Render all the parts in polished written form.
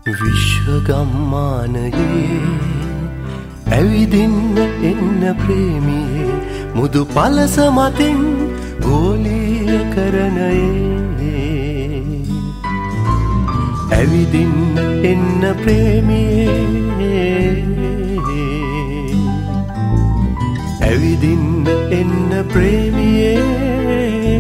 විශ්වගම්මානයේ ඇවිදින්න එන්න ප්‍රේමියේ මුදු පලස මතින් ගෝලීය කරනයේ ඇවිදින්න එන්න ප්‍රේමියේ ඇවිදින්න එන්න ප්‍රේමියේ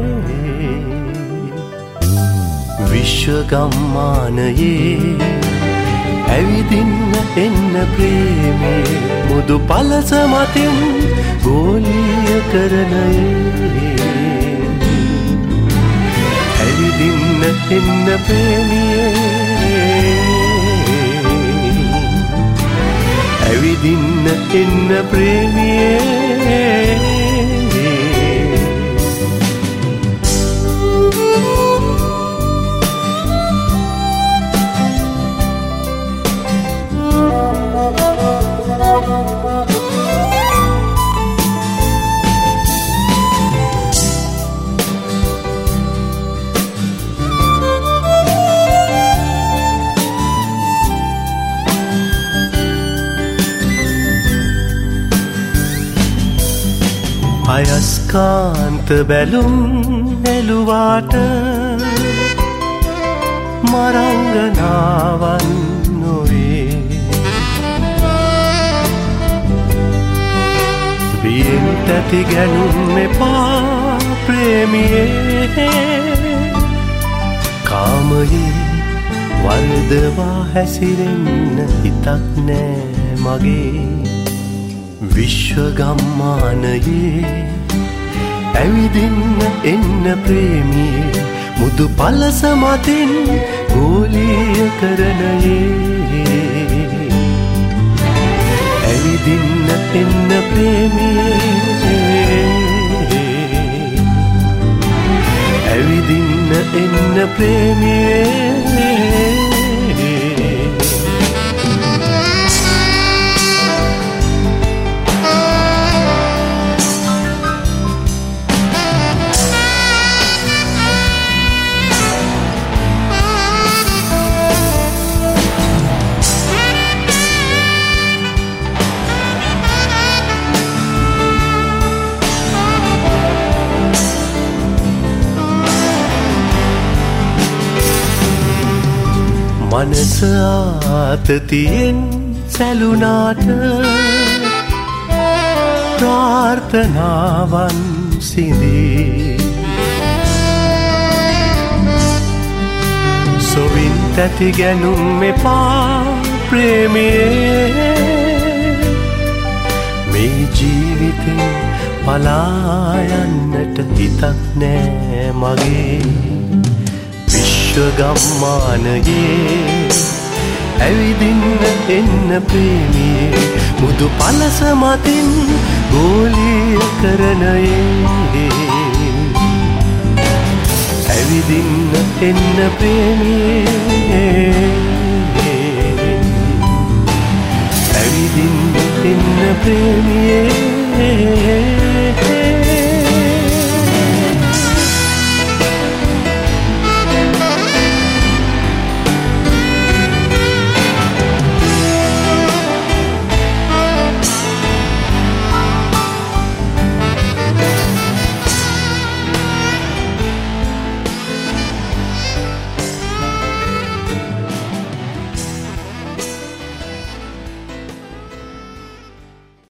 විශ්වගම්මානයේ ඇවිදින්න එන්න ප්‍රේමේ මුදු පලස මතින් ගෝලීය කරනයේ ඇවිදින්න එන්න ප්‍රේමියේ ඇවිදින්න එන්න ප්‍රේමියේ අයස්කාන්ත බැලුම් එළුවාට මරංගනාවන් නොවේ වියෙන් තැති ගැනුම් එපා ප්‍රේමියේ කාමයේ වර්ධවා හැසිරෙන්න හිතක් නෑ මගේ විශ්වගම්මානයේ ඇවිදින්න එන්න ප්‍රේමියේ මුදු පලස මතින් ගෝලීය කරනයේ ඇවිදින්න එන්න ප්‍රේමියේ ඇවිදින්න එන්න ප්‍රේමියේ මනස ආතතියෙන් සැලුනාට ප්‍රාර්ථනාවන් සිඳී සොවින් තැති ගැනුම් එපා ප්‍රේමියේ මේ ජීවිතේ පලා යන්නට හිතක් නෑ මගේ විශ්වගම්මානයේ ඇවිදින්න එන්න ප්‍රේමියේ මුදු පලස මතින් ගෝලීය කරනයේ ඇවිදින්න එන්න ප්‍රේමියේ ඇවිදින්න එන්න ප්‍රේමියේ